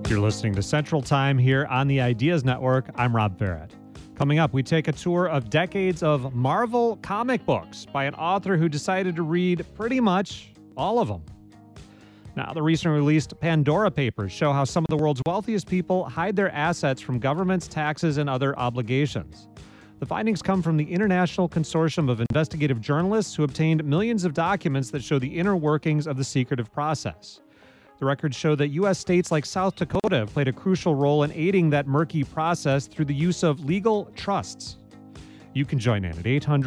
You're listening to Central Time here on the Ideas Network. I'm Rob Barrett. Coming up, we take a tour of decades of Marvel comic books by an author who decided to read pretty much all of them. Now, the recently released Pandora Papers show how some of the world's wealthiest people hide their assets from governments, taxes, and other obligations. The findings come from the International Consortium of Investigative Journalists who obtained millions of documents that show the inner workings of the secretive process. The records show that U.S. states like South Dakota have played a crucial role in aiding that murky process through the use of legal trusts. You can join in at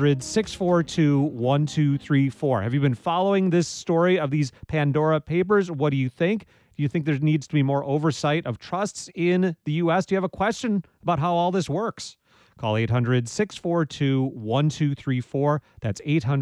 800-642-1234. Have you been following this story of these Pandora Papers? What do you think? Do you think there needs to be more oversight of trusts in the U.S.? Do you have a question about how all this works? Call 800-642-1234. That's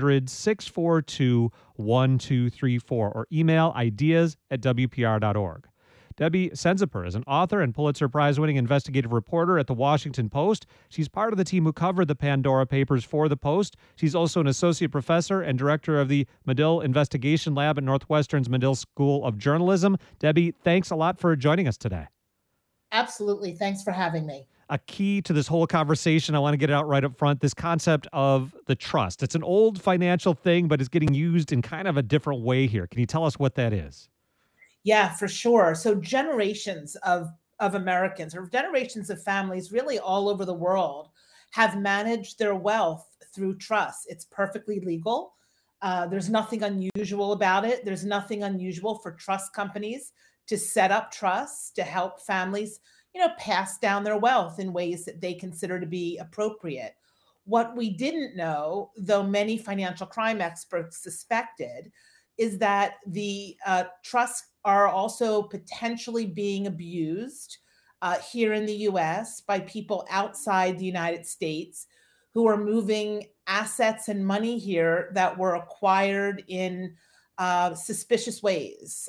800-642-1234. Or email ideas@wpr.org. Debbie Senziper is an author and Pulitzer Prize-winning investigative reporter at The Washington Post. She's part of the team who covered the Pandora Papers for The Post. She's also an associate professor and director of the Medill Investigation Lab at Northwestern's Medill School of Journalism. Debbie, thanks a lot for joining us today. Absolutely. Thanks for having me. A key to this whole conversation, I want to get it out right up front, this concept of the trust. It's an old financial thing, but it's getting used in kind of a different way here. Can you tell us what that is? Yeah, for sure. So generations of Americans or generations of families really all over the world have managed their wealth through trust. It's perfectly legal. There's nothing unusual about it. There's nothing unusual for trust companies to set up trusts to help families pass down their wealth in ways that they consider to be appropriate. What we didn't know, though many financial crime experts suspected, is that the trusts are also potentially being abused here in the U.S. by people outside the United States who are moving assets and money here that were acquired in suspicious ways.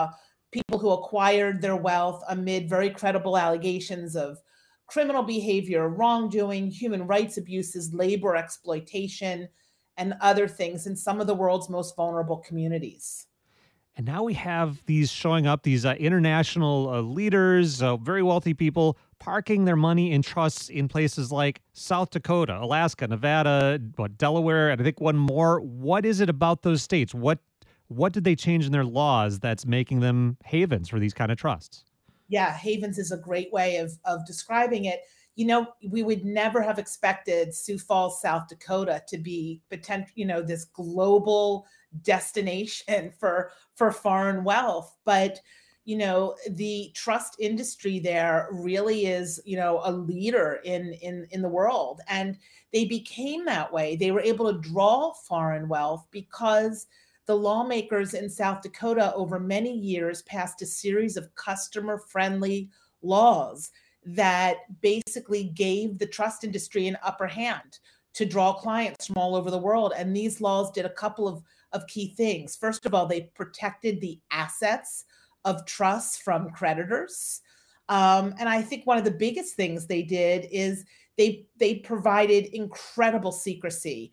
People who acquired their wealth amid very credible allegations of criminal behavior, wrongdoing, human rights abuses, labor exploitation, and other things in some of the world's most vulnerable communities. And now we have these showing up, these international leaders, very wealthy people, parking their money in trusts in places like South Dakota, Alaska, Nevada, Delaware, and I think one more. What is it about those states? What did they change in their laws that's making them havens for these kind of trusts? Yeah, havens is a great way of describing it. We would never have expected Sioux Falls, South Dakota to be this global destination for foreign wealth. But, the trust industry there really is, a leader in the world. And they became that way. They were able to draw foreign wealth because the lawmakers in South Dakota over many years passed a series of customer-friendly laws that basically gave the trust industry an upper hand to draw clients from all over the world. And these laws did a couple of key things. First of all, they protected the assets of trusts from creditors. And I think one of the biggest things they did is they provided incredible secrecy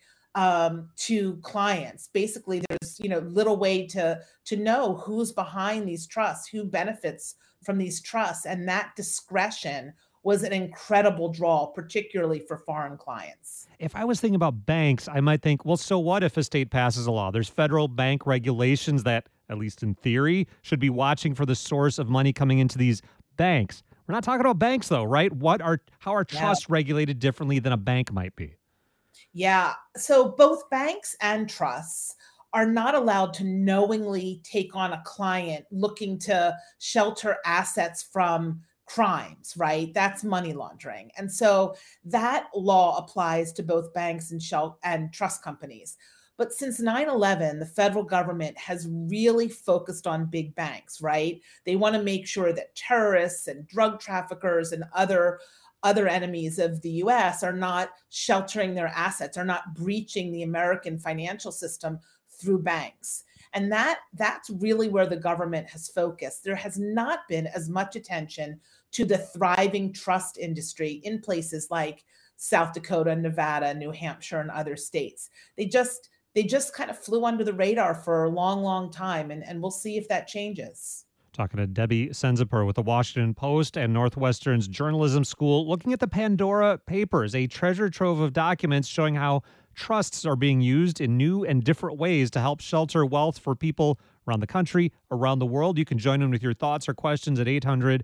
to clients. Basically, there's little way to know who's behind these trusts, who benefits from these trusts, and that discretion was an incredible draw, particularly for foreign clients. If I was thinking about banks, I might think, well, so what if a state passes a law? There's federal bank regulations that, at least in theory, should be watching for the source of money coming into these banks. We're not talking about banks, though, right? How are trusts regulated differently than a bank might be? Yeah. So both banks and trusts are not allowed to knowingly take on a client looking to shelter assets from crimes, right? That's money laundering. And so that law applies to both banks and trust companies. But since 9/11, the federal government has really focused on big banks, right? They want to make sure that terrorists and drug traffickers and other enemies of the U.S. are not sheltering their assets, are not breaching the American financial system through banks. And that's really where the government has focused. There has not been as much attention to the thriving trust industry in places like South Dakota, Nevada, New Hampshire, and other states. They just kind of flew under the radar for a long, long time, and we'll see if that changes. Talking to Debbie Senzapur with the Washington Post and Northwestern's Journalism School, looking at the Pandora Papers, a treasure trove of documents showing how trusts are being used in new and different ways to help shelter wealth for people around the country, around the world. You can join in with your thoughts or questions at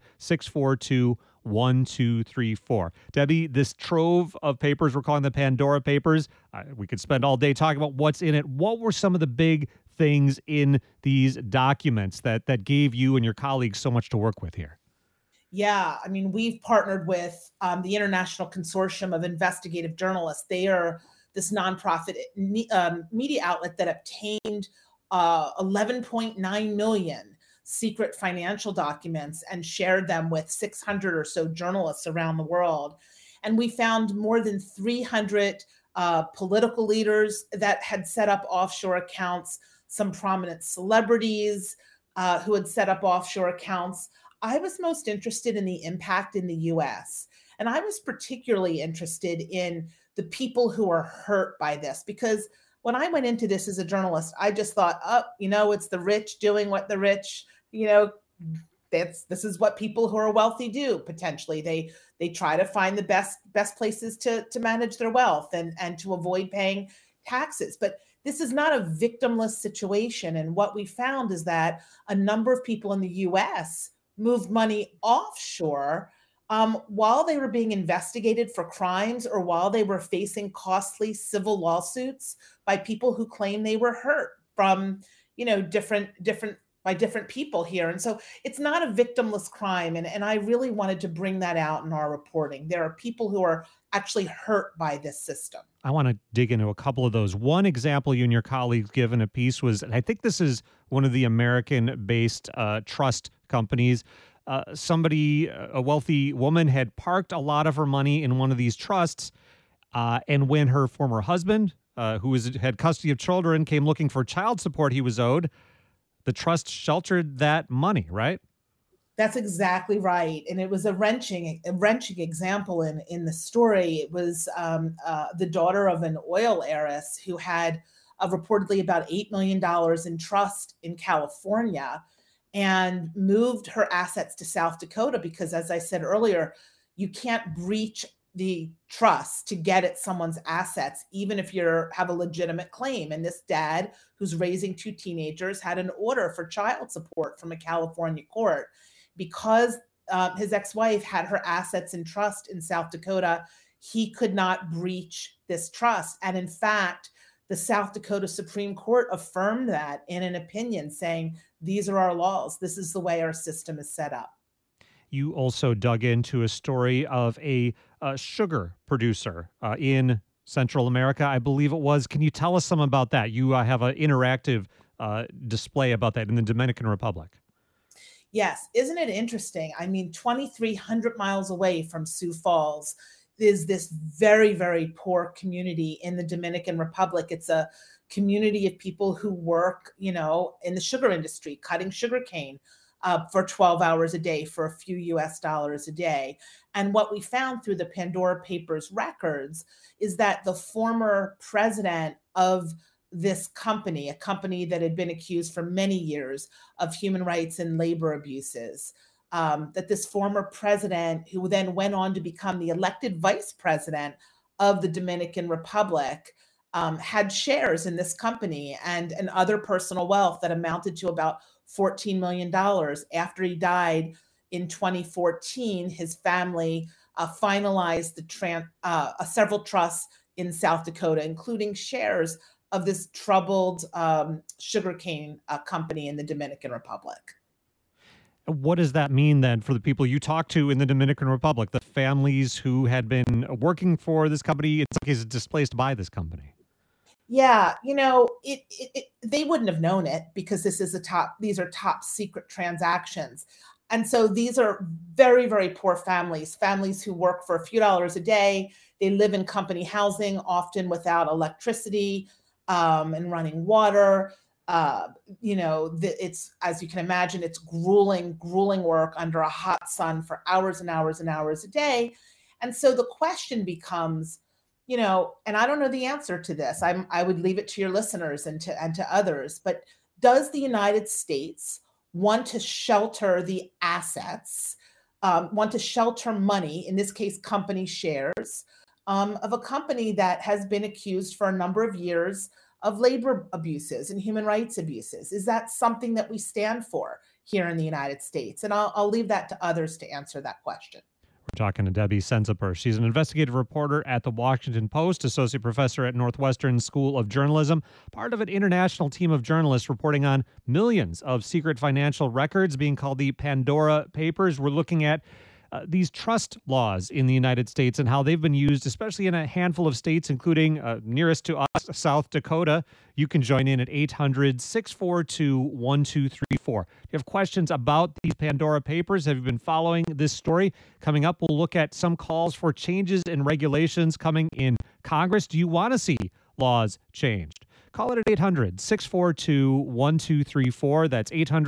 800-642-1234. Debbie, this trove of papers we're calling the Pandora Papers, we could spend all day talking about what's in it. What were some of the big things in these documents that gave you and your colleagues so much to work with here? Yeah, I mean, we've partnered with the International Consortium of Investigative Journalists. They are this nonprofit media outlet that obtained 11.9 million secret financial documents and shared them with 600 or so journalists around the world. And we found more than 300 political leaders that had set up offshore accounts, some prominent celebrities who had set up offshore accounts. I was most interested in the impact in the US. And I was particularly interested in the people who are hurt by this, because when I went into this as a journalist, I just thought, oh, it's the rich doing what the rich, this is what people who are wealthy do. Potentially, they try to find the best places to manage their wealth and to avoid paying taxes. But this is not a victimless situation. And what we found is that a number of people in the US moved money offshore while they were being investigated for crimes or while they were facing costly civil lawsuits by people who claim they were hurt from, different people here. And so it's not a victimless crime. And I really wanted to bring that out in our reporting. There are people who are actually hurt by this system. I want to dig into a couple of those. One example you and your colleagues give in a piece was, and I think this is one of the American-based trust companies. A wealthy woman, had parked a lot of her money in one of these trusts, and when her former husband, who had custody of children, came looking for child support he was owed, the trust sheltered that money, right? That's exactly right. And it was a wrenching example in the story. It was the daughter of an oil heiress who had reportedly about $8 million in trust in California and moved her assets to South Dakota because, as I said earlier, you can't breach the trust to get at someone's assets, even if you have a legitimate claim. And this dad, who's raising two teenagers, had an order for child support from a California court. Because his ex-wife had her assets in trust in South Dakota, he could not breach this trust. And in fact, the South Dakota Supreme Court affirmed that in an opinion, saying, these are our laws. This is the way our system is set up. You also dug into a story of a sugar producer in Central America, I believe it was. Can you tell us some about that? You have an interactive display about that in the Dominican Republic. Yes. Isn't it interesting? I mean, 2,300 miles away from Sioux Falls is this very, very poor community in the Dominican Republic. It's a community of people who work, in the sugar industry, cutting sugarcane for 12 hours a day for a few US dollars a day. And what we found through the Pandora Papers records is that the former president of this company, a company that had been accused for many years of human rights and labor abuses, that this former president, who then went on to become the elected vice president of the Dominican Republic, had shares in this company and other personal wealth that amounted to about $14 million. After he died in 2014, his family finalized several trusts in South Dakota, including shares of this troubled sugarcane company in the Dominican Republic. What does that mean then for the people you talk to in the Dominican Republic, the families who had been working for this company, in some cases displaced by this company? Yeah, they wouldn't have known it because these are top secret transactions. And so these are very, very poor families who work for a few dollars a day. They live in company housing, often without electricity and running water. It's, as you can imagine, it's grueling work under a hot sun for hours and hours and hours a day. And so the question becomes, and I don't know the answer to this. I would leave it to your listeners and to others, but does the United States want to shelter the assets, want to shelter money, in this case, company shares, of a company that has been accused for a number of years of labor abuses and human rights abuses. Is that something that we stand for here in the United States? And I'll leave that to others to answer that question. We're talking to Debbie Senzaper. She's an investigative reporter at the Washington Post, associate professor at Northwestern School of Journalism, part of an international team of journalists reporting on millions of secret financial records being called the Pandora Papers. We're looking at these trust laws in the United States and how they've been used, especially in a handful of states, including nearest to us, South Dakota. You can join in at 800-642-1234. If you have questions about these Pandora Papers, have you been following this story? Coming up, we'll look at some calls for changes in regulations coming in Congress. Do you want to see laws changed? Call it at 800-642-1234. That's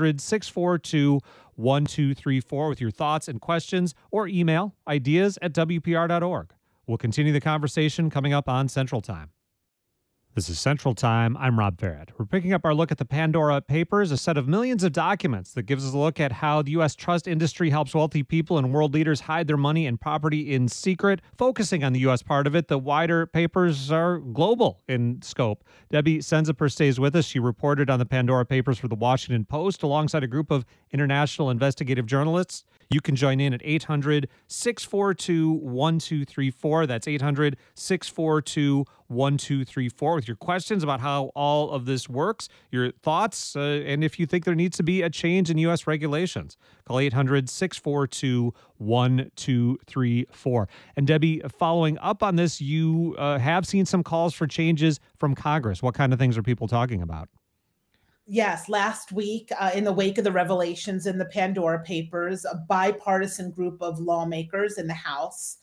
800-642-1234 with your thoughts and questions, or email ideas@wpr.org. We'll continue the conversation coming up on Central Time. This is Central Time. I'm Rob Barrett. We're picking up our look at the Pandora Papers, a set of millions of documents that gives us a look at how the U.S. trust industry helps wealthy people and world leaders hide their money and property in secret. Focusing on the U.S. part of it, the wider papers are global in scope. Debbie Senzaper stays with us. She reported on the Pandora Papers for the Washington Post alongside a group of international investigative journalists. You can join in at 800-642-1234. That's 800-642-1234 with your questions about how all of this works, your thoughts, and if you think there needs to be a change in U.S. regulations. Call 800-642-1234. And Debbie, following up on this, you have seen some calls for changes from Congress. What kind of things are people talking about? Yes, last week, in the wake of the revelations in the Pandora Papers, a bipartisan group of lawmakers in the House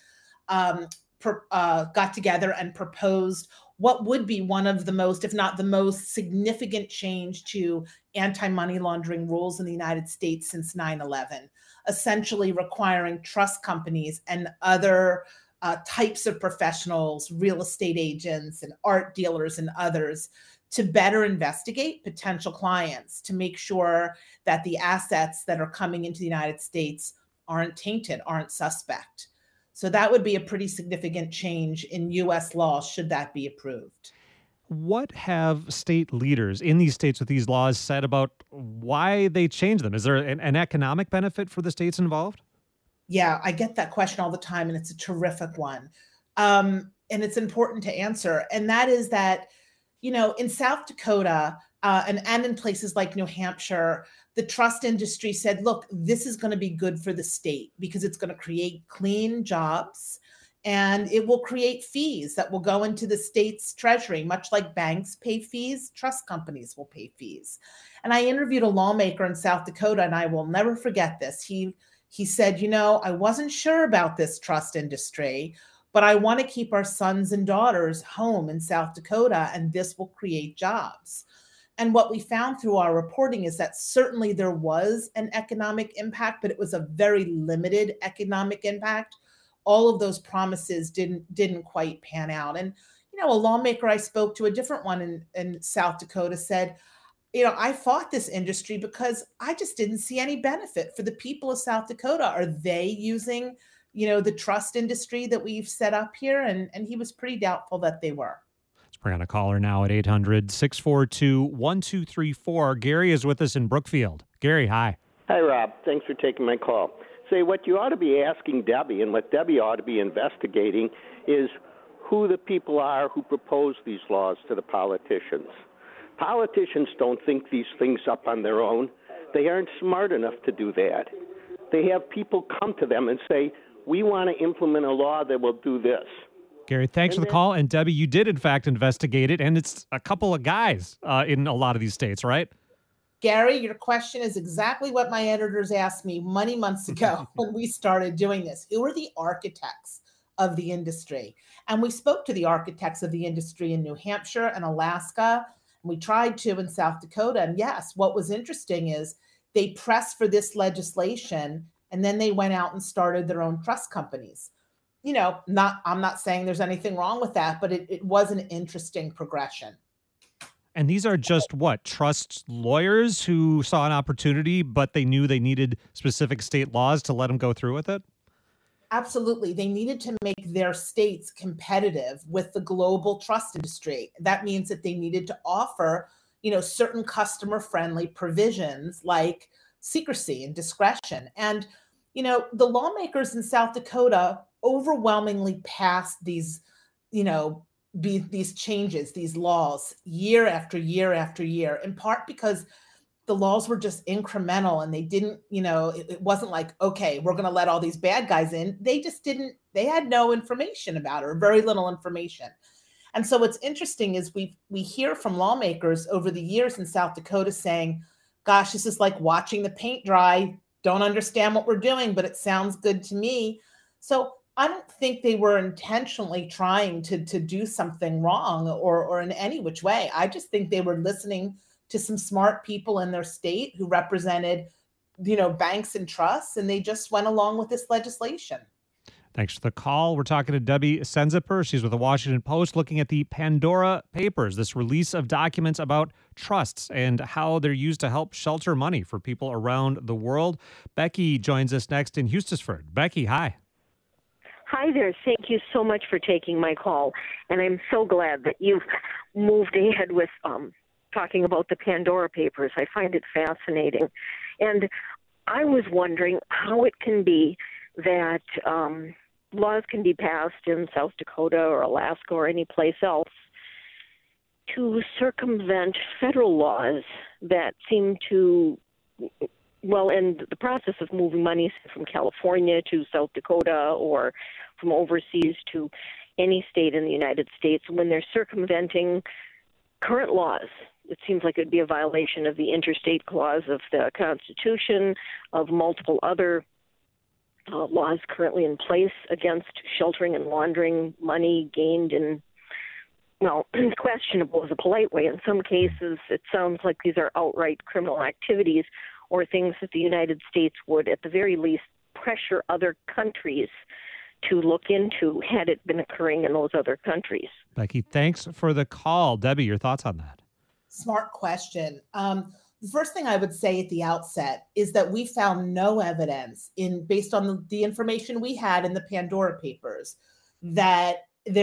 got together and proposed what would be one of the most, if not the most significant change to anti-money laundering rules in the United States since 9/11, essentially requiring trust companies and other types of professionals, real estate agents and art dealers and others, to better investigate potential clients to make sure that the assets that are coming into the United States aren't tainted, aren't suspect. So that would be a pretty significant change in U.S. law should that be approved. What have state leaders in these states with these laws said about why they changed them? Is there an economic benefit for the states involved? Yeah, I get that question all the time, and it's a terrific one. And it's important to answer. And that is that, you know, in South Dakota and in places like New Hampshire, the trust industry said, look, this is going to be good for the state because it's going to create clean jobs and it will create fees that will go into the state's treasury, much like banks pay fees, trust companies will pay fees. And I interviewed a lawmaker in South Dakota, and I will never forget this. He said, you know, I wasn't sure about this trust industry, but I want to keep our sons and daughters home in South Dakota, and this will create jobs. And what we found through our reporting is that certainly there was an economic impact, but it was a very limited economic impact. All of those promises didn't quite pan out. And, you know, a lawmaker I spoke to, a different one in South Dakota, said, you know, I fought this industry because I just didn't see any benefit for the people of South Dakota. Are they using, you know, the trust industry that we've set up here? And he was pretty doubtful that they were. Let's bring on a caller now at 800-642-1234. Gary is with us in Brookfield. Gary, hi. Hi, Rob. Thanks for taking my call. Say, what you ought to be asking Debbie and what Debbie ought to be investigating is who the people are who propose these laws to the politicians. Politicians don't think these things up on their own. They aren't smart enough to do that. They have people come to them and say, we want to implement a law that will do this. Gary, thanks for the call. And Debbie, you did in fact investigate it, and it's a couple of guys in a lot of these states, right? Gary, your question is exactly what my editors asked me many months ago when we started doing this. Who are the architects of the industry? And we spoke to the architects of the industry in New Hampshire and Alaska. And we tried to in South Dakota. And yes, what was interesting is they pressed for this legislation, and then they went out and started their own trust companies. You know, I'm not saying there's anything wrong with that, but it was an interesting progression. And these are just what, trust lawyers who saw an opportunity, but they knew they needed specific state laws to let them go through with it? Absolutely. They needed to make their states competitive with the global trust industry. That means that they needed to offer, certain customer friendly provisions like secrecy and discretion. And, the lawmakers in South Dakota overwhelmingly passed you know, these changes, these laws year after year after year, in part because the laws were just incremental and they didn't, it wasn't like, okay, we're going to let all these bad guys in. They just didn't, they had no information about it, or very little information. And so what's interesting is we hear from lawmakers over the years in South Dakota saying, gosh, this is like watching the paint dry. Don't understand what we're doing, but it sounds good to me. So I don't think they were intentionally trying to do something wrong or in any which way. I just think they were listening to some smart people in their state who represented, banks and trusts, and they just went along with this legislation. Thanks for the call. We're talking to Debbie Senziper. She's with the Washington Post, looking at the Pandora Papers, this release of documents about trusts and how they're used to help shelter money for people around the world. Becky joins us next in Hustisford. Becky, hi. Hi there. Thank you so much for taking my call. And I'm so glad that you've moved ahead with talking about the Pandora Papers. I find it fascinating. And I was wondering how it can be that laws can be passed in South Dakota or Alaska or any place else to circumvent federal laws that seem to, in the process of moving money from California to South Dakota or from overseas to any state in the United States, when they're circumventing current laws. It seems like it would be a violation of the interstate clause of the Constitution, of multiple other laws currently in place against sheltering and laundering money gained in, questionable is a polite way. In some cases, it sounds like these are outright criminal activities or things that the United States would, at the very least, pressure other countries to look into had it been occurring in those other countries. Becky, thanks for the call. Debbie, your thoughts on that? Smart question. The first thing I would say at the outset is that we found no evidence based on the information we had in the Pandora Papers that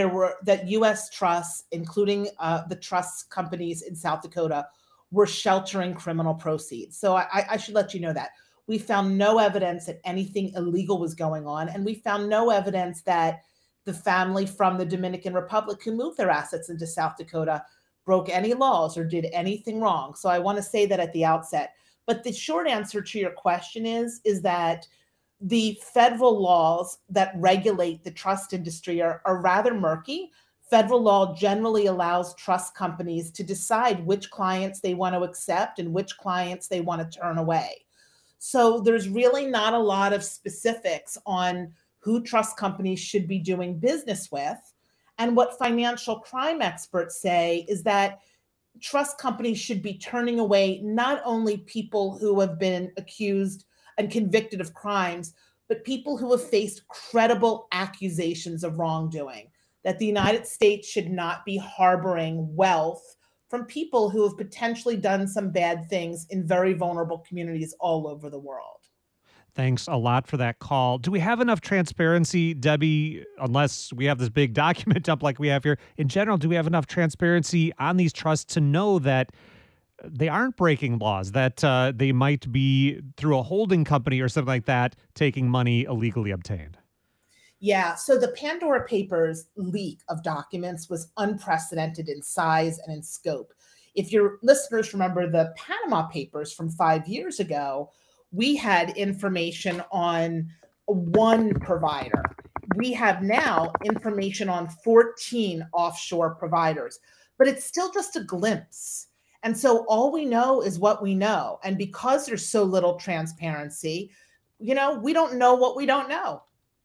U.S. trusts, including the trust companies in South Dakota, were sheltering criminal proceeds. So I should let you know that. We found no evidence that anything illegal was going on, and we found no evidence that the family from the Dominican Republic who moved their assets into South Dakota broke any laws or did anything wrong. So I want to say that at the outset. But the short answer to your question is that the federal laws that regulate the trust industry are rather murky. Federal law generally allows trust companies to decide which clients they want to accept and which clients they want to turn away. So there's really not a lot of specifics on who trust companies should be doing business with. And what financial crime experts say is that trust companies should be turning away not only people who have been accused and convicted of crimes, but people who have faced credible accusations of wrongdoing, that the United States should not be harboring wealth from people who have potentially done some bad things in very vulnerable communities all over the world. Thanks a lot for that call. Do we have enough transparency, Debbie, unless we have this big document dump like we have here? In general, do we have enough transparency on these trusts to know that they aren't breaking laws, that they might be, through a holding company or something like that, taking money illegally obtained? Yeah, so the Pandora Papers leak of documents was unprecedented in size and in scope. If your listeners remember the Panama Papers from 5 years ago, we had information on one provider. We have now information on 14 offshore providers, but it's still just a glimpse. And so all we know is what we know. And because there's so little transparency, we don't know what we don't know.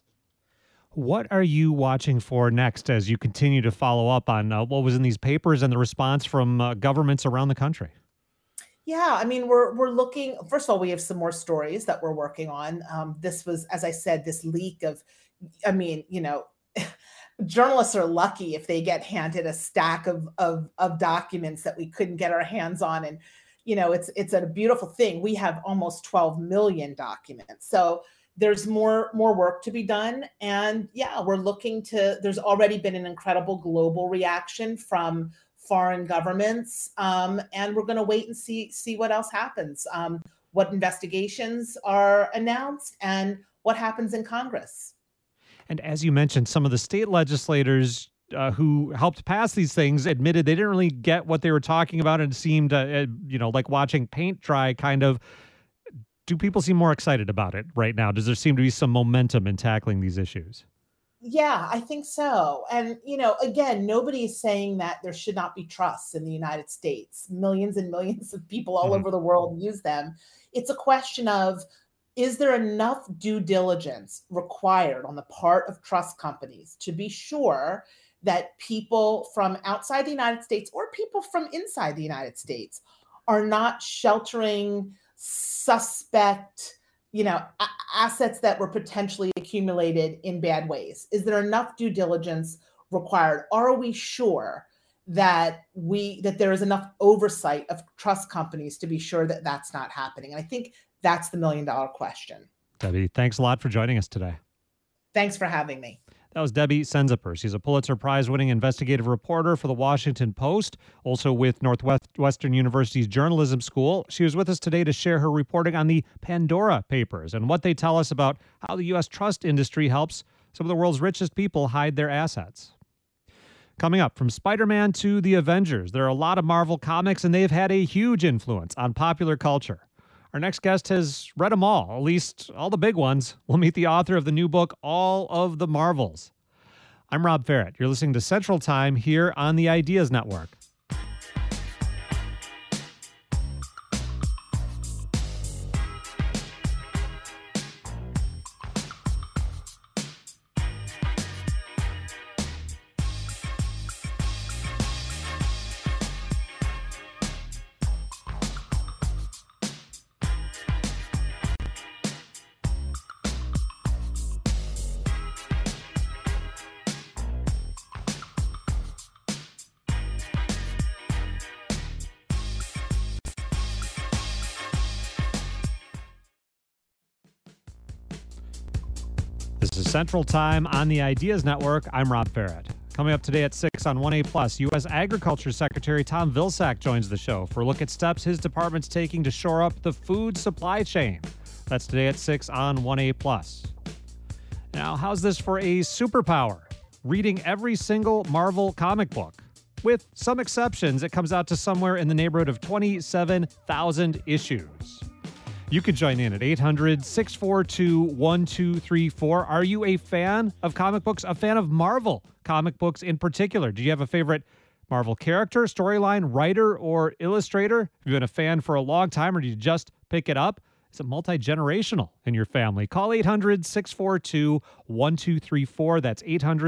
What are you watching for next as you continue to follow up on what was in these papers and the response from governments around the country? Yeah, I mean, we're looking. First of all, we have some more stories that we're working on. This was, as I said, this leak of, journalists are lucky if they get handed a stack of documents that we couldn't get our hands on. And, it's a beautiful thing. We have almost 12 million documents. So there's more work to be done. And yeah, there's already been an incredible global reaction from foreign governments. And we're going to wait and see what else happens, what investigations are announced and what happens in Congress. And as you mentioned, some of the state legislators who helped pass these things admitted they didn't really get what they were talking about, and it seemed, like watching paint dry kind of. Do people seem more excited about it right now? Does there seem to be some momentum in tackling these issues? Yeah, I think so. And, again, nobody is saying that there should not be trusts in the United States. Millions and millions of people all over the world use them. It's a question of, is there enough due diligence required on the part of trust companies to be sure that people from outside the United States or people from inside the United States are not sheltering suspect, assets that were potentially accumulated in bad ways? Is there enough due diligence required? Are we sure that there is enough oversight of trust companies to be sure that that's not happening? And I think that's the $1 million question. Debbie, thanks a lot for joining us today. Thanks for having me. That was Debbie Senziper. She's a Pulitzer Prize-winning investigative reporter for The Washington Post, also with Northwestern University's Journalism School. She was with us today to share her reporting on the Pandora Papers and what they tell us about how the U.S. trust industry helps some of the world's richest people hide their assets. Coming up, from Spider-Man to the Avengers, there are a lot of Marvel comics, and they've had a huge influence on popular culture. Our next guest has read them all, at least all the big ones. We'll meet the author of the new book, All of the Marvels. I'm Rob Ferrett. You're listening to Central Time here on the Ideas Network. This is Central Time on the Ideas Network. I'm Rob Ferrett. Coming up today at 6 on 1A+, U.S. Agriculture Secretary Tom Vilsack joins the show for a look at steps his department's taking to shore up the food supply chain. That's today at 6 on 1A+. Now, how's this for a superpower? Reading every single Marvel comic book. With some exceptions, it comes out to somewhere in the neighborhood of 27,000 issues. You could join in at 800-642-1234. Are you a fan of comic books? A fan of Marvel comic books in particular? Do you have a favorite Marvel character, storyline, writer, or illustrator? Have you been a fan for a long time, or did you just pick it up? Is it multi-generational in your family? Call 800-642-1234. That's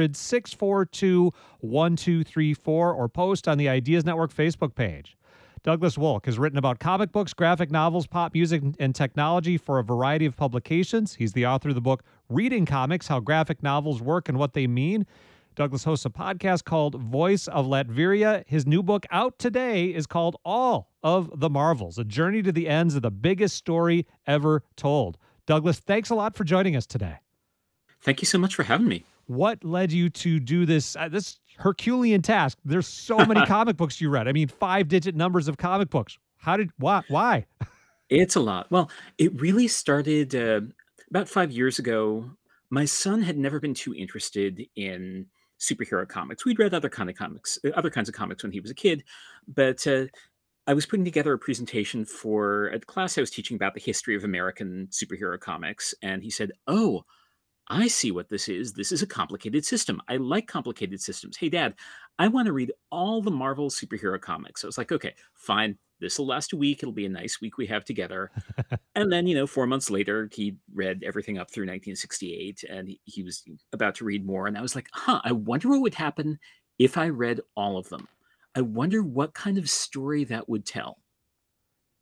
800-642-1234, or post on the Ideas Network Facebook page. Douglas Wolk has written about comic books, graphic novels, pop music, and technology for a variety of publications. He's the author of the book, Reading Comics, How Graphic Novels Work and What They Mean. Douglas hosts a podcast called Voice of Latveria. His new book out today is called All of the Marvels, a journey to the ends of the biggest story ever told. Douglas, thanks a lot for joining us today. Thank you so much for having me. What led you to do this Herculean task? There's so many comic books you read. I mean, 5-digit numbers of comic books. Why? It's a lot. Well, it really started about 5 years ago. My son had never been too interested in superhero comics. We'd read other kinds of comics when he was a kid, but I was putting together a presentation for a class I was teaching about the history of American superhero comics, and he said, "Oh, I see what this is. This is a complicated system. I like complicated systems. Hey, Dad, I want to read all the Marvel superhero comics." So I was like, okay, fine. This will last a week. It'll be a nice week we have together. And then, 4 months later, he read everything up through 1968, and he was about to read more. And I was like, I wonder what would happen if I read all of them. I wonder what kind of story that would tell.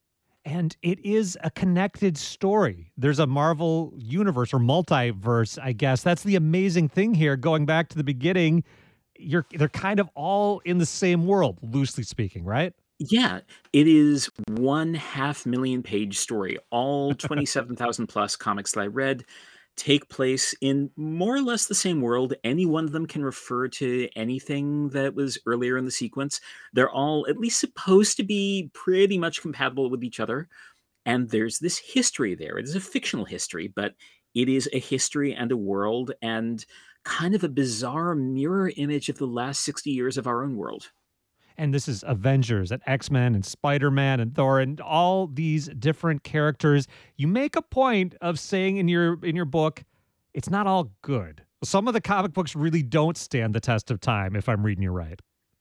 And it is a connected story. There's a Marvel universe or multiverse, I guess. That's the amazing thing here. Going back to the beginning, they're kind of all in the same world, loosely speaking, right? Yeah, it is 1/2 million page story. All 27,000 plus comics that I read take place in more or less the same world. Any one of them can refer to anything that was earlier in the sequence. They're all at least supposed to be pretty much compatible with each other. And there's this history there. It is a fictional history, but it is a history and a world and kind of a bizarre mirror image of the last 60 years of our own world. And this is Avengers and X-Men and Spider-Man and Thor and all these different characters. You make a point of saying in your book, it's not all good. Some of the comic books really don't stand the test of time, if I'm reading you right.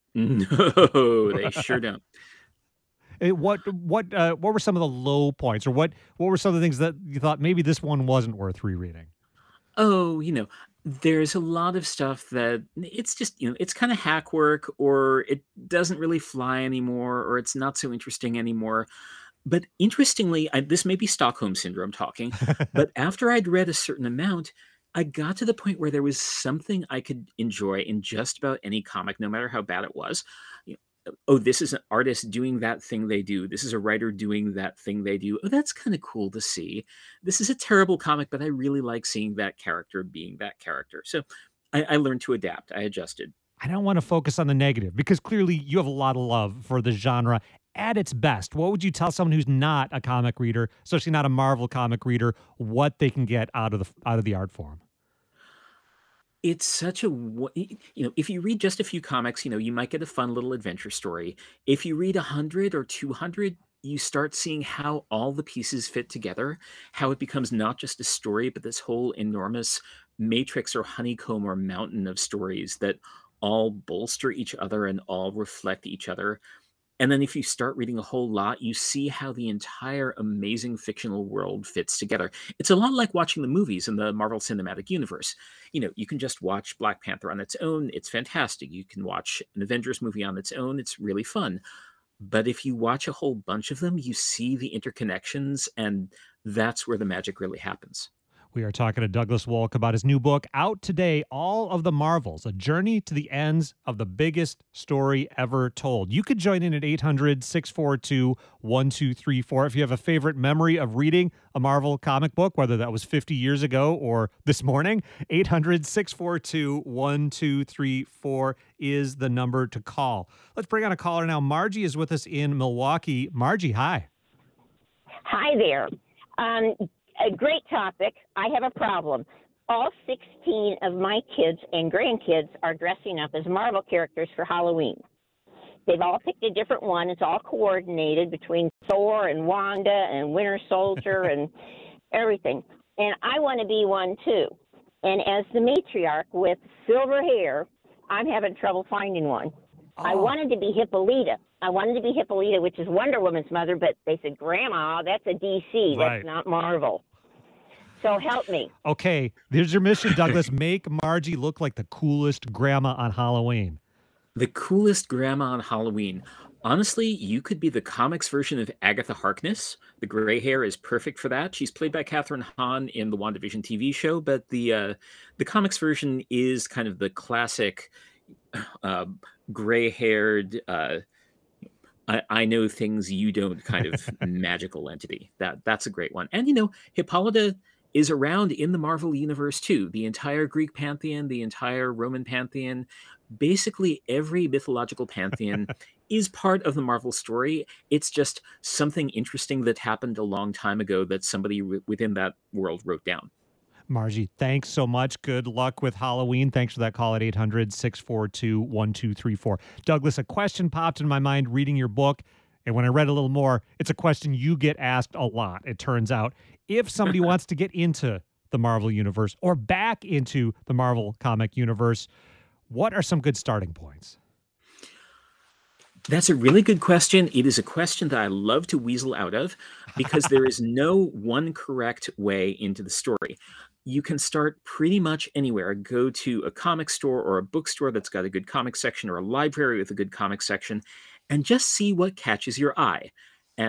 No, they sure don't. What were some of the low points, or what were some of the things that you thought maybe this one wasn't worth rereading? Oh, there's a lot of stuff that it's just, it's kind of hack work, or it doesn't really fly anymore, or it's not so interesting anymore. But interestingly, this may be Stockholm Syndrome talking, but after I'd read a certain amount, I got to the point where there was something I could enjoy in just about any comic, no matter how bad it was. Oh, this is an artist doing that thing they do. This is a writer doing that thing they do. Oh, that's kind of cool to see. This is a terrible comic, but I really like seeing that character being that character. So I learned to adapt. I adjusted. I don't want to focus on the negative because clearly you have a lot of love for the genre at its best. What would you tell someone who's not a comic reader, especially not a Marvel comic reader, what they can get out of the art form? It's such a, if you read just a few comics, you might get a fun little adventure story. If you read 100 or 200, you start seeing how all the pieces fit together, how it becomes not just a story, but this whole enormous matrix or honeycomb or mountain of stories that all bolster each other and all reflect each other. And then if you start reading a whole lot, you see how the entire amazing fictional world fits together. It's a lot like watching the movies in the Marvel Cinematic Universe. You can just watch Black Panther on its own. It's fantastic. You can watch an Avengers movie on its own. It's really fun. But if you watch a whole bunch of them, you see the interconnections, and that's where the magic really happens. We are talking to Douglas Wolk about his new book, out today, All of the Marvels, A Journey to the Ends of the Biggest Story Ever Told. You could join in at 800-642-1234 if you have a favorite memory of reading a Marvel comic book, whether that was 50 years ago or this morning. 800-642-1234 is the number to call. Let's bring on a caller now. Margie is with us in Milwaukee. Margie, hi. Hi there. A great topic. I have a problem. All 16 of my kids and grandkids are dressing up as Marvel characters for Halloween. They've all picked a different one. It's all coordinated between Thor and Wanda and Winter Soldier and everything. And I want to be one too. And as the matriarch with silver hair, I'm having trouble finding one. Oh. I wanted to be Hippolyta. Which is Wonder Woman's mother, but they said, Grandma, that's a DC. Right. That's not Marvel. So help me. Okay, there's your mission, Douglas. Make Margie look like the coolest grandma on Halloween. The coolest grandma on Halloween. Honestly, you could be the comics version of Agatha Harkness. The gray hair is perfect for that. She's played by Kathryn Hahn in the WandaVision TV show, but the comics version is kind of the classic gray-haired, I know things you don't kind of magical entity. That's a great one. And, Hippolyta is around in the Marvel universe too. The entire Greek pantheon, the entire Roman pantheon, basically every mythological pantheon is part of the Marvel story. It's just something interesting that happened a long time ago that somebody within that world wrote down. Margie, thanks so much. Good luck with Halloween. Thanks for that call at 800-642-1234. Douglas, a question popped in my mind reading your book, and when I read a little more, it's a question you get asked a lot, it turns out. If somebody wants to get into the Marvel Universe or back into the Marvel comic universe, what are some good starting points? That's a really good question. It is a question that I love to weasel out of because there is no one correct way into the story. You can start pretty much anywhere. Go to a comic store or a bookstore that's got a good comic section, or a library with a good comic section, and just see what catches your eye. And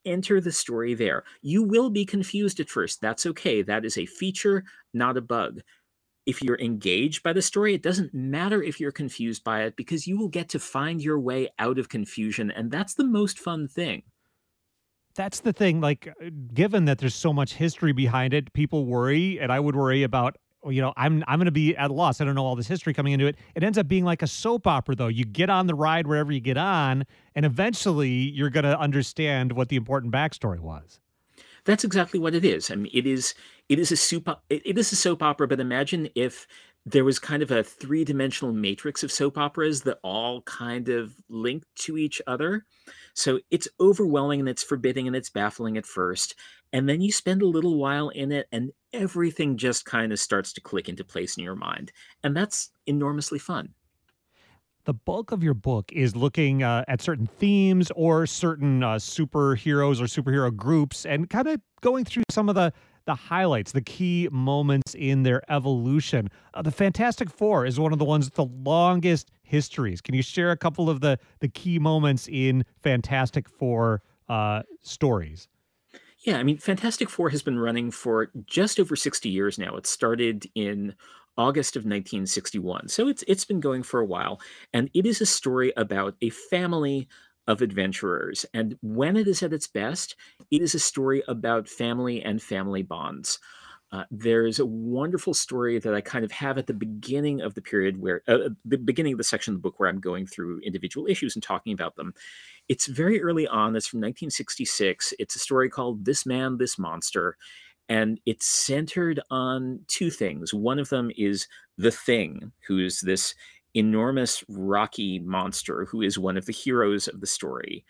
enter the story there. You will be confused at first. That's okay. That is a feature, not a bug. If you're engaged by the story, it doesn't matter if you're confused by it, because you will get to find your way out of confusion, and that's the most fun thing. That's the thing. Like, given that there's so much history behind it, people worry, and I would worry about, I'm going to be at a loss. I don't know all this history coming into it. It ends up being like a soap opera, though. You get on the ride wherever you get on, and eventually you're going to understand what the important backstory was. That's exactly what it is. I mean, it is a soap opera, but imagine if there was kind of a three-dimensional matrix of soap operas that all kind of linked to each other. So it's overwhelming and it's forbidding and it's baffling at first. And then you spend a little while in it and everything just kind of starts to click into place in your mind. And that's enormously fun. The bulk of your book is looking at certain themes or certain superheroes or superhero groups and kind of going through some of the highlights, the key moments in their evolution. The Fantastic Four is one of the ones with the longest histories. Can you share a couple of the key moments in Fantastic Four stories? Yeah, I mean, Fantastic Four has been running for just over 60 years now. It started in August of 1961. So it's been going for a while. And it is a story about a family of adventurers. And when it is at its best, it is a story about family and family bonds. There's a wonderful story that I kind of have at the beginning of the period where, the beginning of the section of the book where I'm going through individual issues and talking about them. It's very early on. It's from 1966. It's a story called This Man, This Monster. And it's centered on two things. One of them is the Thing, who is this enormous rocky monster who is one of the heroes of the story.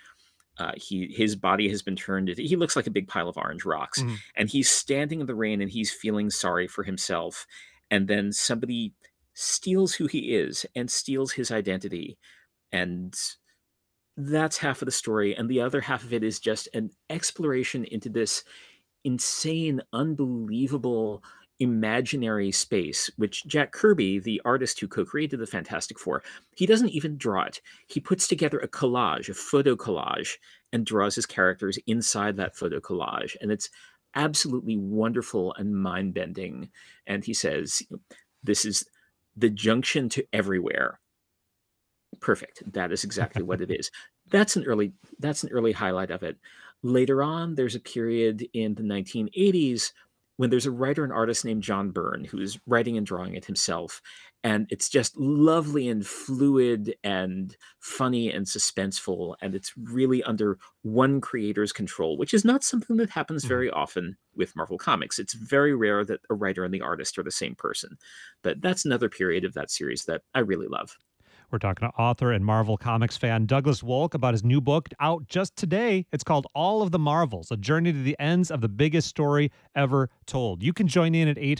His body has been turned into, he looks like a big pile of orange rocks. Mm-hmm. And he's standing in the rain and he's feeling sorry for himself. And then somebody steals who he is and steals his identity. And that's half of the story. And the other half of it is just an exploration into this insane, unbelievable, imaginary space, which Jack Kirby, the artist who co-created the Fantastic Four, he doesn't even draw it. He puts together a collage, a photo collage, and draws his characters inside that photo collage. And it's absolutely wonderful and mind-bending. And he says, this is the junction to everywhere. Perfect. That is exactly what it is. That's an early highlight of it. Later on, there's a period in the 1980s when there's a writer and artist named John Byrne who is writing and drawing it himself. And it's just lovely and fluid and funny and suspenseful. And it's really under one creator's control, which is not something that happens very often with Marvel Comics. It's very rare that a writer and the artist are the same person. But that's another period of that series that I really love. We're talking to author and Marvel Comics fan Douglas Wolk about his new book out just today. It's called All of the Marvels, A Journey to the Ends of the Biggest Story Ever Told. You can join in at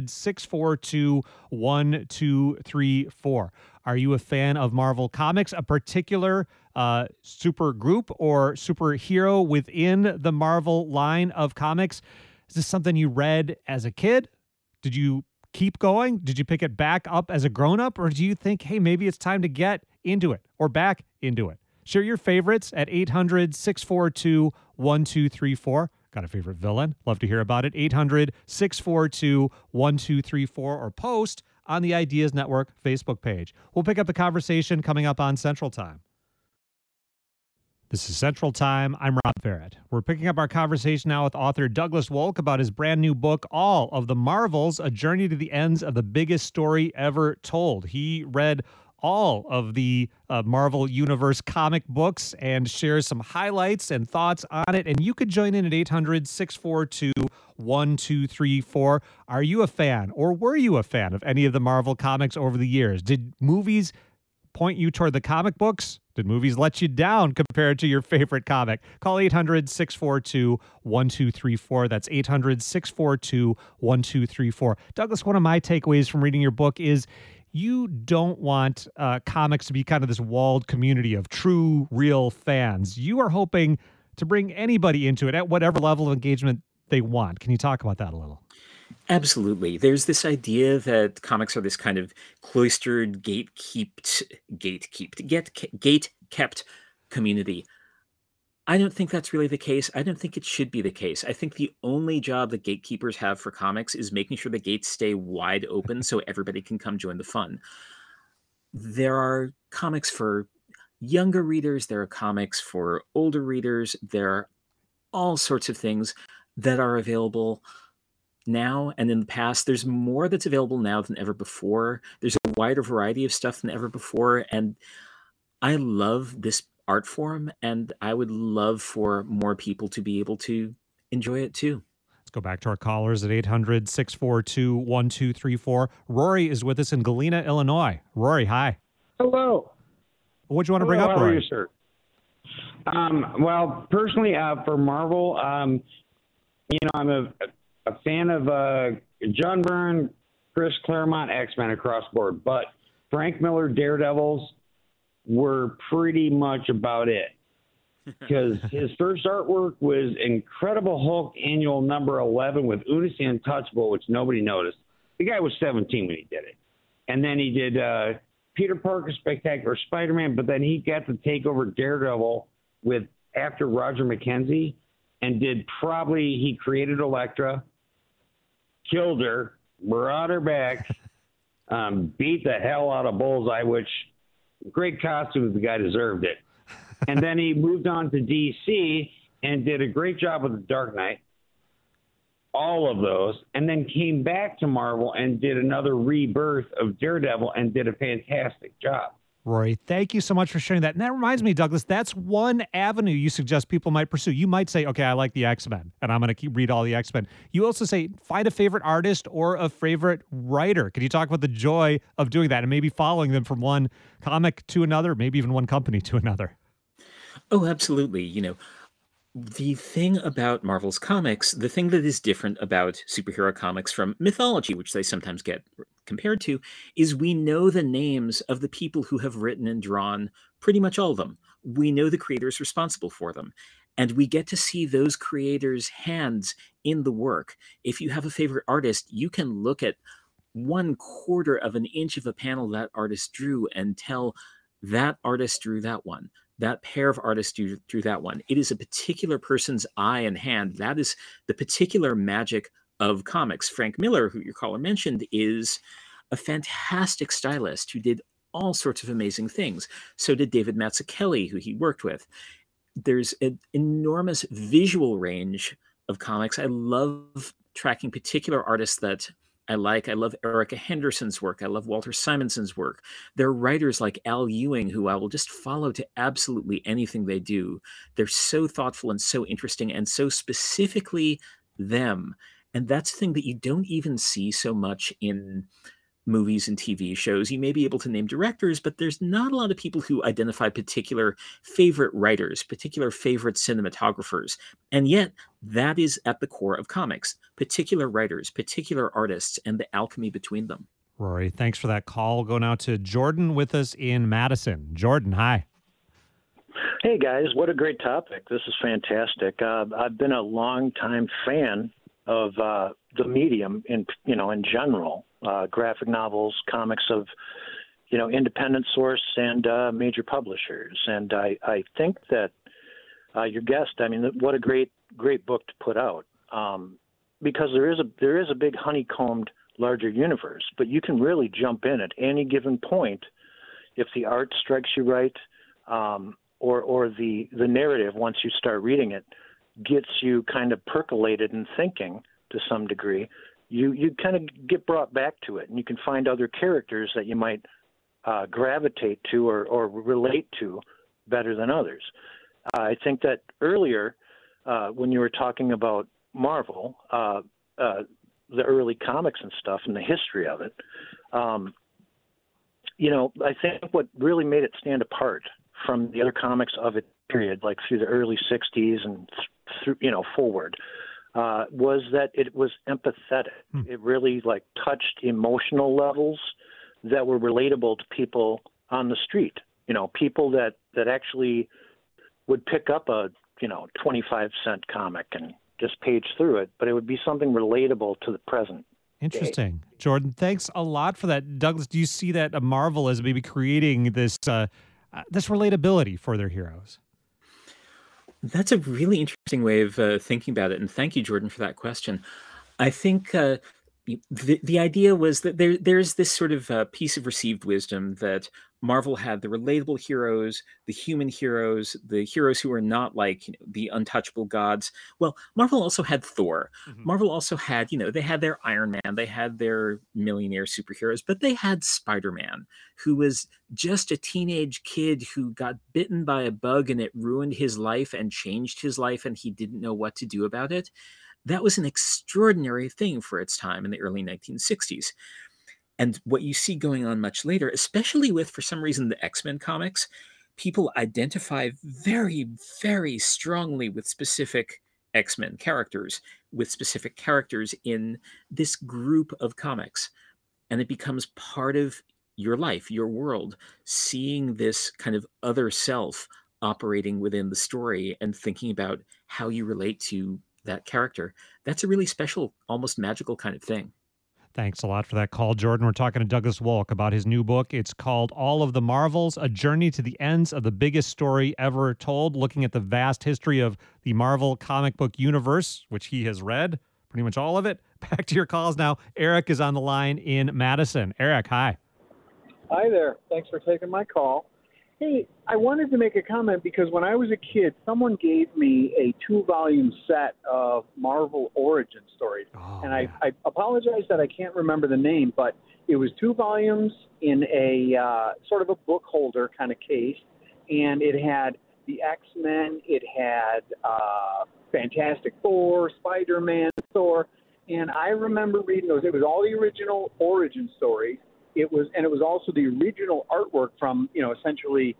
800-642-1234. Are you a fan of Marvel Comics, a particular super group or superhero within the Marvel line of comics? Is this something you read as a kid? Did you keep going? Did you pick it back up as a grown-up? Or do you think, hey, maybe it's time to get into it or back into it? Share your favorites at 800-642-1234. Got a favorite villain? Love to hear about it. 800-642-1234 or post on the Ideas Network Facebook page. We'll pick up the conversation coming up on Central Time. This is Central Time. I'm Rob Barrett. We're picking up our conversation now with author Douglas Wolk about his brand new book, All of the Marvels, A Journey to the Ends of the Biggest Story Ever Told. He read all of the Marvel Universe comic books and shares some highlights and thoughts on it. And you could join in at 800-642-1234. Are you a fan or were you a fan of any of the Marvel comics over the years? Did movies point you toward the comic books? Did movies let you down compared to your favorite comic? Call 800-642-1234. That's 800-642-1234. Douglas, one of my takeaways from reading your book is you don't want comics to be kind of this walled community of true, real fans. You are hoping to bring anybody into it at whatever level of engagement they want. Can you talk about that a little? Absolutely. There's this idea that comics are this kind of cloistered, gate-kept community. I don't think that's really the case. I don't think it should be the case. I think the only job that gatekeepers have for comics is making sure the gates stay wide open so everybody can come join the fun. There are comics for younger readers, there are comics for older readers, there are all sorts of things that are available now and in the past. There's more that's available now than ever before. There's a wider variety of stuff than ever before, and I love this art form, and I would love for more people to be able to enjoy it too. Let's go back to our callers at 800-642-1234. Rory is with us in Galena, Illinois. Rory, hi. Hello. What do you want to bring up, How are Rory? you, sir? Well, personally, for Marvel, I'm a fan of John Byrne, Chris Claremont, X-Men across the board, but Frank Miller Daredevils were pretty much about it. Because his first artwork was Incredible Hulk Annual number 11 with Unis the Untouchable, which nobody noticed. The guy was 17 when he did it. And then he did Peter Parker Spectacular Spider-Man, but then he got to take over Daredevil with after Roger McKenzie and he created Elektra, killed her, brought her back, beat the hell out of Bullseye, which great costumes, the guy deserved it. And then he moved on to DC and did a great job with The Dark Knight, all of those, and then came back to Marvel and did another rebirth of Daredevil and did a fantastic job. Rory, thank you so much for sharing that. And that reminds me, Douglas, that's one avenue you suggest people might pursue. You might say, okay, I like the X-Men, and I'm going to read all the X-Men. You also say, find a favorite artist or a favorite writer. Could you talk about the joy of doing that and maybe following them from one comic to another, maybe even one company to another? Oh, absolutely. The thing about Marvel's comics, the thing that is different about superhero comics from mythology, which they sometimes get compared to, is we know the names of the people who have written and drawn pretty much all of them. We know the creators responsible for them. And we get to see those creators' hands in the work. If you have a favorite artist, you can look at 1/4 of an inch of a panel that artist drew and tell that artist drew that one. That pair of artists drew that one. It is a particular person's eye and hand. That is the particular magic of comics. Frank Miller, who your caller mentioned, is a fantastic stylist who did all sorts of amazing things. So did David Mazzucchelli, who he worked with. There's an enormous visual range of comics. I love tracking particular artists that I like. I love Erica Henderson's work. I love Walter Simonson's work. There are writers like Al Ewing who I will just follow to absolutely anything they do. They're so thoughtful and so interesting and so specifically them. And that's the thing that you don't even see so much in movies and TV shows. You may be able to name directors, but there's not a lot of people who identify particular favorite writers, particular favorite cinematographers. And yet that is at the core of comics, particular writers, particular artists, and the alchemy between them. Rory, thanks for that call. Go now to Jordan with us in Madison. Jordan, hi. Hey guys, what a great topic. This is fantastic. I've been a long-time fan of the medium in general, graphic novels, comics of, independent source and major publishers. And I think that your guest, what a great book to put out, because there is a big honeycombed larger universe, but you can really jump in at any given point if the art strikes you right, or the narrative, once you start reading it, gets you kind of percolated and thinking to some degree. You kind of get brought back to it, and you can find other characters that you might gravitate to or relate to better than others. I think that earlier, when you were talking about Marvel, the early comics and stuff and the history of it, I think what really made it stand apart from the other comics of its period, like through the early 60s and through, forward, was that it was empathetic. It really touched emotional levels that were relatable to people on the street. People that actually would pick up a 25-cent comic and just page through it, but it would be something relatable to the present. Interesting. day. Jordan, thanks a lot for that. Douglas, do you see that Marvel as maybe creating this this relatability for their heroes? That's a really interesting way of thinking about it, and thank you, Jordan, for that question. I think the idea was that there's this sort of piece of received wisdom that Marvel had the relatable heroes, the human heroes, the heroes who are not like the untouchable gods. Well, Marvel also had Thor. Marvel also had, they had their Iron Man, they had their millionaire superheroes, but they had Spider-Man, who was just a teenage kid who got bitten by a bug and it ruined his life and changed his life, and he didn't know what to do about it. That was an extraordinary thing for its time in the early 1960s. And what you see going on much later, especially with, for some reason, the X-Men comics, people identify very, very strongly with specific X-Men characters, with specific characters in this group of comics. And it becomes part of your life, your world, seeing this kind of other self operating within the story and thinking about how you relate to that character. That's a really special, almost magical kind of thing. Thanks a lot for that call, Jordan. We're talking to Douglas Wolk about his new book. It's called All of the Marvels, A Journey to the Ends of the Biggest Story Ever Told, looking at the vast history of the Marvel comic book universe, which he has read, pretty much all of it. Back to your calls now. Eric is on the line in Madison. Eric, hi. Hi there. Thanks for taking my call. Hey, I wanted to make a comment because when I was a kid, someone gave me a 2-volume set of Marvel origin stories. And I apologize that I can't remember the name, but it was 2 volumes in a sort of a book holder kind of case. And it had the X-Men, it had Fantastic Four, Spider-Man, Thor. And I remember reading those. It was all the original origin stories. It was also the original artwork from, essentially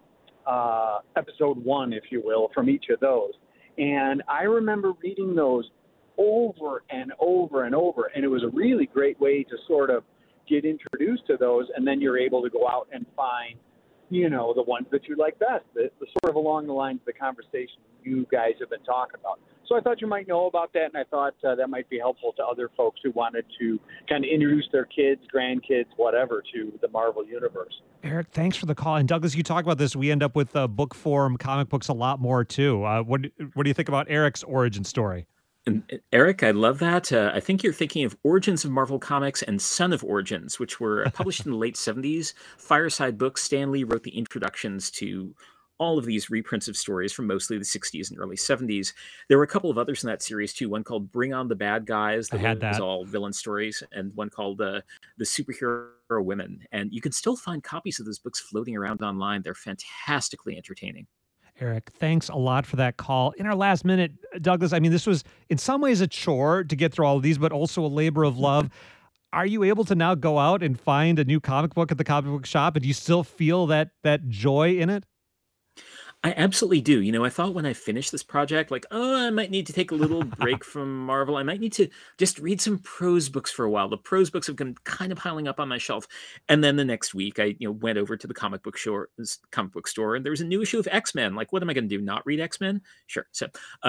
episode 1, if you will, from each of those. And I remember reading those over and over and over. And it was a really great way to sort of get introduced to those. And then you're able to go out and find, the ones that you like best, the sort of along the lines of the conversation you guys have been talking about. So I thought you might know about that, and I thought that might be helpful to other folks who wanted to kind of introduce their kids, grandkids, whatever, to the Marvel Universe. Eric, thanks for the call. And Douglas, you talk about this. We end up with book form comic books a lot more, too. What do you think about Eric's origin story? And Eric, I love that. I think you're thinking of Origins of Marvel Comics and Son of Origins, which were published in the late 70s. Fireside Books, Stan Lee wrote the introductions to all of these reprints of stories from mostly the 60s and early 70s. There were a couple of others in that series, too. One called Bring on the Bad Guys. That was all villain stories. And one called The Superhero Women. And you can still find copies of those books floating around online. They're fantastically entertaining. Eric, thanks a lot for that call. In our last minute, Douglas, I mean, this was in some ways a chore to get through all of these, but also a labor of love. Are you able to now go out and find a new comic book at the comic book shop? And do you still feel that joy in it? I absolutely do. I thought when I finished this project, I might need to take a little break from Marvel. I might need to just read some prose books for a while. The prose books have been kind of piling up on my shelf. And then the next week, I went over to the comic book store, and there was a new issue of X-Men. What am I going to do? Not read X-Men? Sure. So,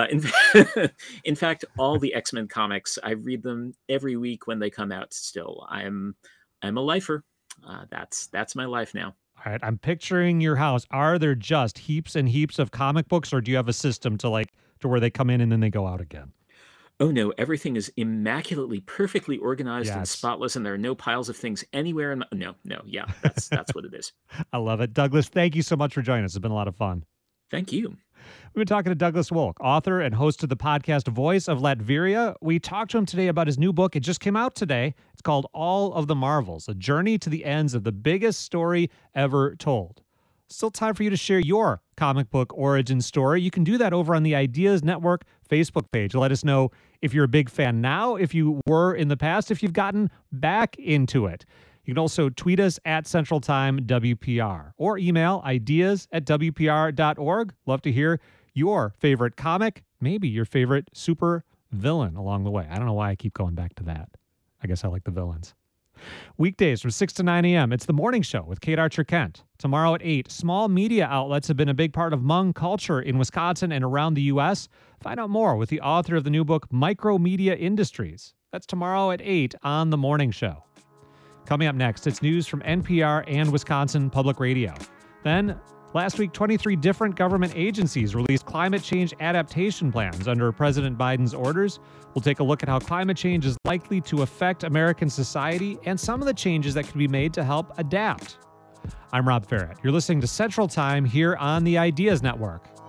in fact, all the X-Men comics, I read them every week when they come out. Still, I'm a lifer. That's my life now. All right, I'm picturing your house. Are there just heaps and heaps of comic books, or do you have a system to where they come in and then they go out again? Oh no, everything is immaculately, perfectly organized and spotless, and there are no piles of things anywhere. Yeah, that's what it is. I love it. Douglas, thank you so much for joining us. It's been a lot of fun. Thank you. We've been talking to Douglas Wolk, author and host of the podcast Voice of Latveria. We talked to him today about his new book. It just came out today. It's called All of the Marvels, A Journey to the Ends of the Biggest Story Ever Told. Still time for you to share your comic book origin story. You can do that over on the Ideas Network Facebook page. Let us know if you're a big fan now, if you were in the past, if you've gotten back into it. You can also tweet us at Central Time WPR or email ideas@wpr.org. Love to hear your favorite comic, maybe your favorite super villain along the way. I don't know why I keep going back to that. I guess I like the villains. Weekdays from 6 to 9 a.m., it's The Morning Show with Kate Archer-Kent. Tomorrow at 8, small media outlets have been a big part of Hmong culture in Wisconsin and around the U.S. Find out more with the author of the new book, Micromedia Industries. That's tomorrow at 8 on The Morning Show. Coming up next, it's news from NPR and Wisconsin Public Radio. Then, Last week, 23 different government agencies released climate change adaptation plans under President Biden's orders. We'll take a look at how climate change is likely to affect American society and some of the changes that can be made to help adapt. I'm Rob Ferrett. You're listening to Central Time here on the Ideas Network.